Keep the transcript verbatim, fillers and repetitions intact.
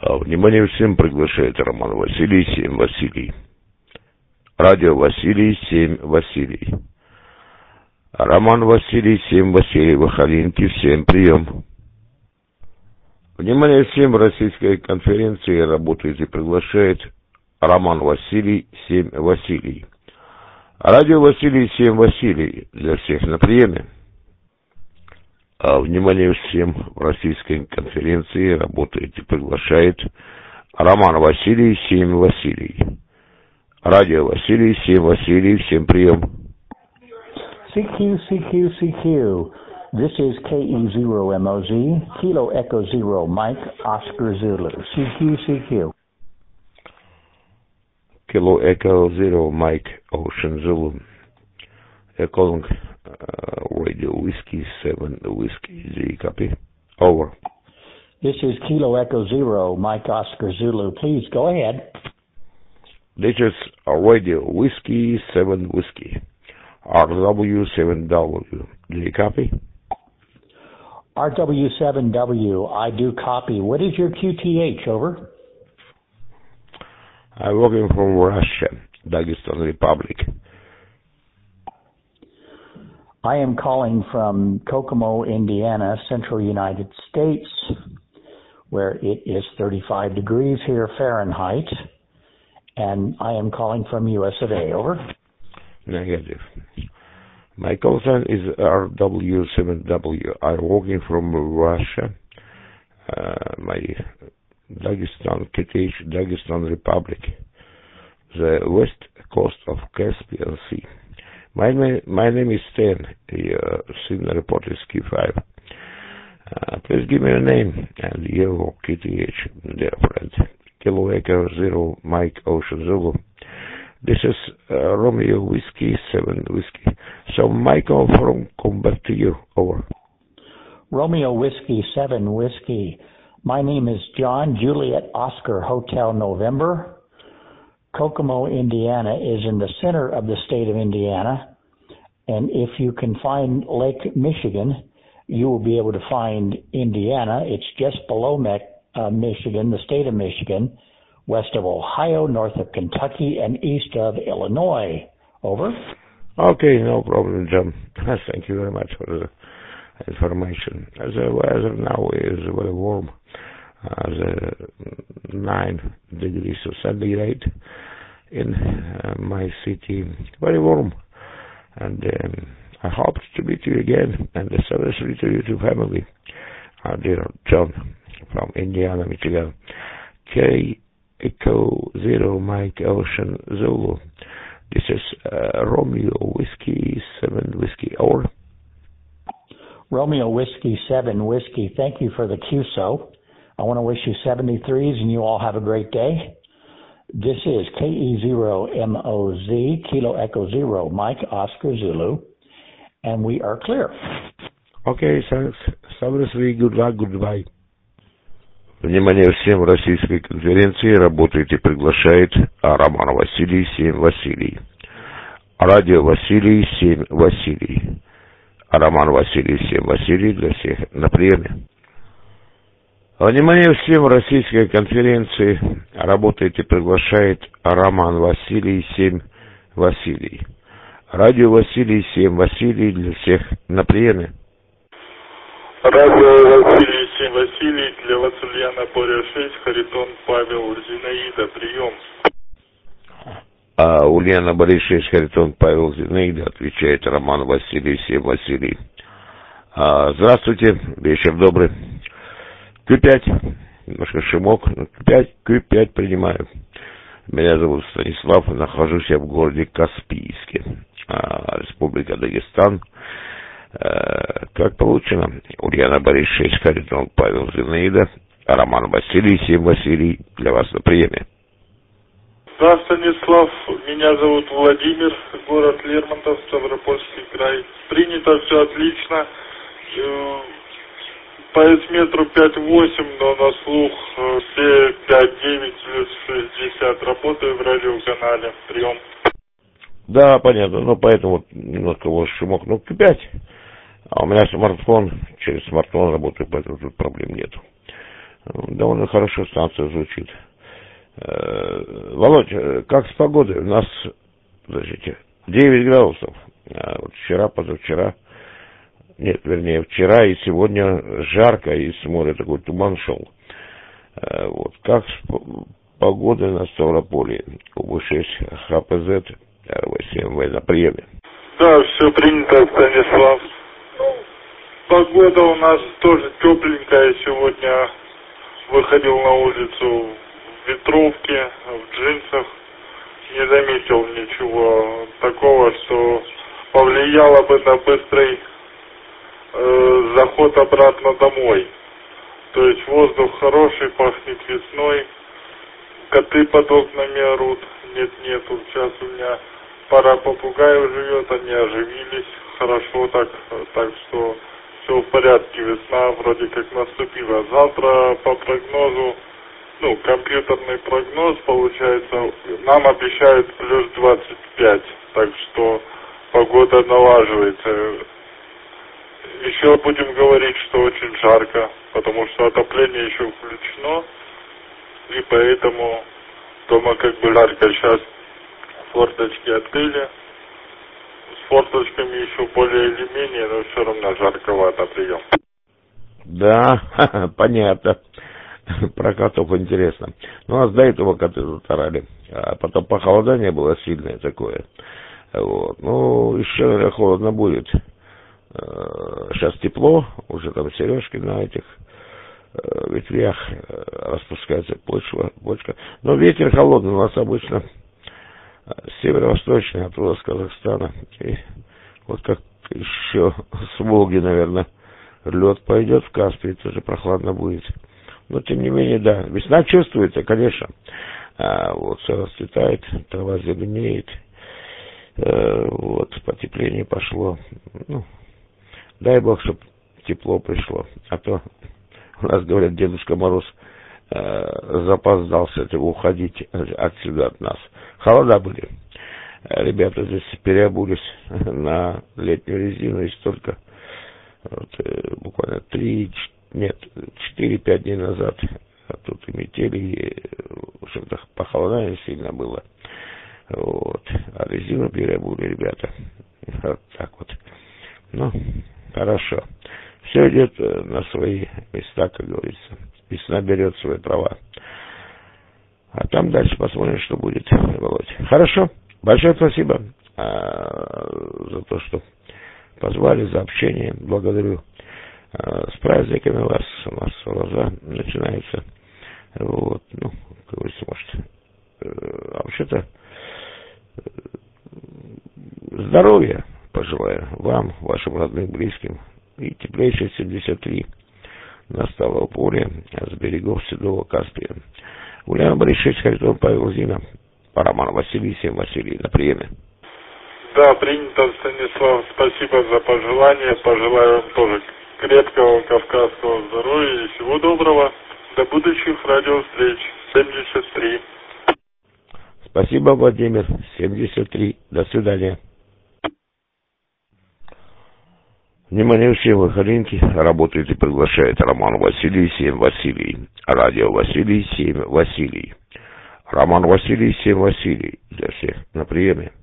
А, внимание всем, приглашает Роман Василий, семь Василий. Радио Василий, семь Василий. Роман Василий, семь Василий. Вахалинки, всем прием. Внимание всем, российской конференции работает и приглашает Роман Василий, семь Василий. Радио Василий, семь Василий. Для всех на приеме. А, внимание всем, в российской конференции работает и приглашает Роман Василий, семь Василий. Радио Василий, семь Василий, всем прием. C Q, C Q, C Q. This is K E zero M O Z, Kilo Echo Zero, Mike, Oscar Zulu. C Q, C Q. Kilo Echo Zero, Mike, Ocean Zulu. You're calling uh, Radio Whiskey seven Whiskey. Do you copy? Over. This is Kilo Echo Zero, Mike, Oscar Zulu. Please go ahead. This is a Radio Whiskey seven Whiskey. R W seven W. Do you copy? R W seven W, I do copy. What is your Q T H, over? I'm working from Russia, Dagestan Republic. I am calling from Kokomo, Indiana, central United States, where it is thirty-five degrees here Fahrenheit, and I am calling from U S of A, over. Negative. My call sign is R W seven W. I'm working from Russia, uh, my Dagestan, K T H, Dagestan Republic, the west coast of Caspian Sea. My, my name is Stan, the uh, signal report is Q five. Uh, please give me a name and your K T H, dear friend. Kilo Echo Zero, Mike, Ocean Zulu. This is uh, Romeo Whiskey seven Whiskey. So, Michael, from come back to you. Over. Romeo Whiskey seven Whiskey. My name is John Juliet Oscar Hotel November. Kokomo, Indiana is in the center of the state of Indiana. And if you can find Lake Michigan, you will be able to find Indiana. It's just below Me- uh, Michigan, the state of Michigan, west of Ohio, north of Kentucky, and east of Illinois. Over. Okay, no problem, John. Thank you very much for the information. As the weather now is very warm, uh, the nine degrees centigrade in uh, my city, very warm. And um, I hope to meet you again, and seriously to you, to family. Uh, dear John from Indiana, Michigan. K Echo Zero, Mike, Ocean Zulu. This is uh, Romeo Whiskey seven Whiskey. Over. Romeo Whiskey seven Whiskey. Thank you for the Q S O. I want to wish you seventy-threes and you all have a great day. This is K E zero M O Z, Kilo Echo Zero, Mike, Oscar Zulu, and we are clear. Okay, thanks. Seriously, good luck, goodbye. Внимание всем, российской конференции работает и приглашает Роман Василий, семь Василий. Радио Василий, семь Василий. Роман Василий, семь Василий, для всех на приеме. Внимание всем, российской конференции работает и приглашает Роман Василий, семь Василий. Радио Василий, семь Василий, для всех на приеме. Радио Василий, семь Василий, для вас Ульяна Боря шесть, Харитон Павел Зинаида, прием. А Ульяна Боря шесть, Харитон Павел Зинаида, отвечает Роман Василий, семь Василий. А, здравствуйте, вечер добрый. Q пять, немножко шумок, Q пять, Q пять принимаю. Меня зовут Станислав, нахожусь я в городе Каспийске, Республика Дагестан. Как получено, Ульяна Борис шесть, Харитон Павел Зинаида, Роман Василий, семь Василий, для вас на приеме. Да, Станислав, меня зовут Владимир, город Лермонтов, Ставропольский край. Принято все отлично. По эсметру пять восемь, но на слух все пять девять плюс шестьдесят. Работаю в радиоканале. Прием. Да, понятно, ну поэтому немножко вот шумок, ну Q пять. А у меня смартфон, через смартфон работаю, поэтому тут проблем нету. Довольно хорошо станция звучит. Володь, как с погодой? У нас, подождите, девять градусов. А вот вчера, позавчера, нет, вернее, вчера и сегодня жарко, и с моря такой туман шел. Вот, как с погодой на Ставрополе? УБ шесть ХПЗ эр вэ семь вэ на приеме. Да, все принято, Станислав. Погода у нас тоже тепленькая. Сегодня выходил на улицу в ветровке, в джинсах. Не заметил ничего такого, что повлияло бы на быстрый э, заход обратно домой. То есть воздух хороший, пахнет весной. Коты под окнами орут. Нет-нету. Сейчас у меня пара попугаев живет, они оживились. Хорошо так. Так что все в порядке. Весна вроде как наступила. Завтра по прогнозу, ну, компьютерный прогноз получается, нам обещают плюс двадцать пять. Так что погода налаживается. Еще будем говорить, что очень жарко, потому что отопление еще включено, и поэтому дома как бы жарко. Сейчас форточки открыли, с форточками еще более или менее, но все равно жарковато прием. Да, понятно. Про котов интересно. Ну, у нас до этого коты затарали, а потом похолодание было сильное такое. Вот. Ну, еще, наверное, холодно будет. Сейчас тепло, уже там сережки на этих э, ветвях, э, распускается почва, почка. Но ветер холодный, у нас обычно северо-восточный, оттуда с Казахстана. И вот как еще с Волги, наверное, лед пойдет в Каспий, тоже прохладно будет. Но, тем не менее, да, весна чувствуется, конечно. А, вот все расцветает, трава зеленеет. Э, вот, потепление пошло. Ну, дай Бог, чтобы тепло пришло. А то у нас, говорят, Дедушка Мороз э, запоздал с этого уходить отсюда от нас. Холода были. Ребята здесь переобулись на летнюю резину, и столько, вот, э, буквально три, нет, четыре-пять дней назад, а тут и метели, и, в общем-то, похолодание сильно было. Вот. А резину переобули ребята. Вот так вот. Ну, хорошо. Все идет на свои места, как говорится. Весна берет свои права. А там дальше посмотрим, что будет, Володь. Хорошо. Большое спасибо а, за то, что позвали, за общение. Благодарю. А, с праздниками вас. У нас глаза начинаются. Вот. Ну, как говорится, может. А вообще-то здоровья пожелаю вам, вашим родным, близким. И теплейшей семьдесят три на Ставрополе, с берегов Седого Каспия. Ульяна Борисович, Харитон Павел Зина, Роман Василий, семь Василий, на приеме. Да, принято, Станислав. Спасибо за пожелания. Пожелаю вам тоже крепкого кавказского здоровья и всего доброго. До будущих радиовстреч. семьдесят три. Спасибо, Владимир. семьдесят три. До свидания. Внимание всем, выходинки. Работает и приглашает Роман Василий, семь Василий. Радио Василий, семь Василий. Роман Василий, семь Василий. Для всех на приеме.